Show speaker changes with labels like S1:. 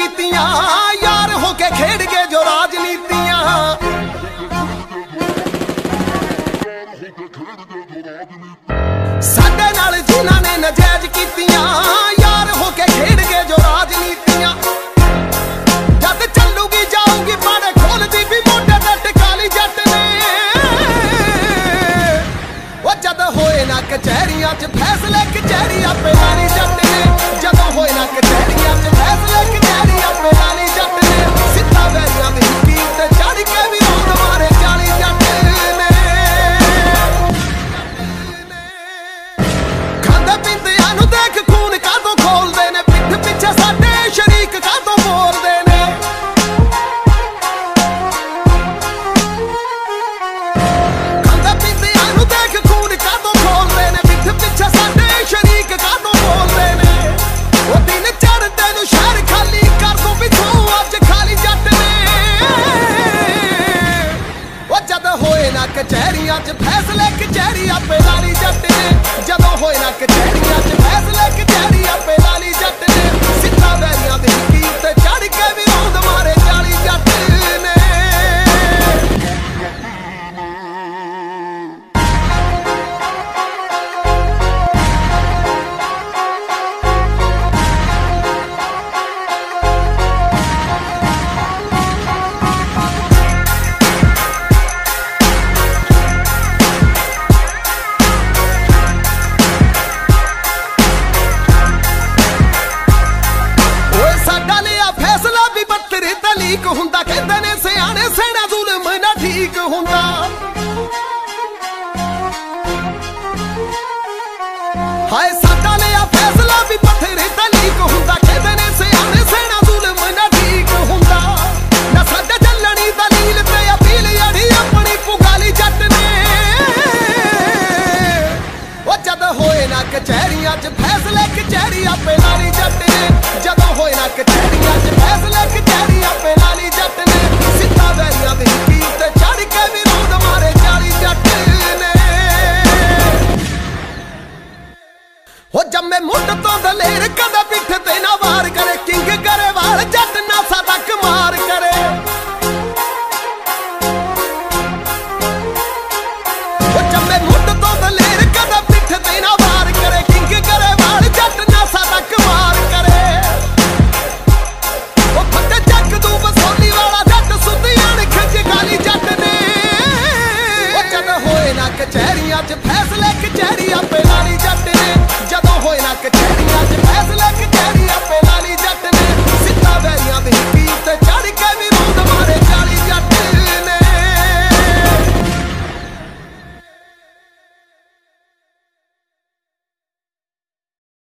S1: ਨੀਤੀਆਂ यार होके खेड गए जो राजनीतियां। साडे नाल जिन्हां ने नजायज कीतियां यार होके खेड गए जो राजनीतियां। जद चलूगी जाऊगी पाड़े खोलदी भी मोटे ते टिकाली जट ने। ओ जद होए ना कचहरियां च फैसले कचहरी आपे लानी जट ने। जदों होए ना कचहरियां च फैसले कचहरी आपे लानी जट ने। सिद्धा वैरियां दी हिक्की उत्ते चढ़ के भी रोंद मारे 40 जट ने। खांदे पींदियां नूं देख खून कादों खोलदे ने। पिठ पिछे साडे शरीक कादों बोलदे ने। खांदे पींदियां नूं देख खून कादों खोलदे ने। पिठ पिछे साडे शरीक कादों बोलदे ने। ओ दिन चढ़दे नूं शहर खाली कर दूं पिछों अज खाली जट ने। ओ जद होए ना कचहरियां च फैसले कचहरी आपे लानी जट ने। जदों होए ना कचहरियां च फैसले कचहरी आपे लानी जट ने। सिद्धा वैरियां दी हिक्की उत्ते चढ़ के भी रोंद मारे 40 जट ने। लीक हुंदा कहंदे ने सियाणे सेना जुल्म ना ठीक हुंदा। हाय साडा लिया फैसला भी पत्थरे ते लीक हुंदा। कहंदे ने सियाणे सेना जुल्म ना ठीक हुंदा। ना साडे चलणी दलील ते अपील अड़ी अपनी पुगाली जट ने। ओ जद होए ना कचहरियां च फैसले कचहरी आपे लानी जट ने। जदों होए ना कचहरियां च फैसले कचहरी आपे लानी जट ने। सिद्धा वैरियां दी हिक्की उत्ते चढ़ के भी रोंद मारे 40 जट ने। हो जम्मे मुंड तो दलेर कदे पिठ ते ना वार करे। किंग गरेवाल जट ना सादा कमार करे। हो जम्मे मुंड तो दलेर कदे पिठ ते ना वार करे। किंग गरेवाल जट ना सादा कमार करे। कचहरियां च फैसले कचहरी आपे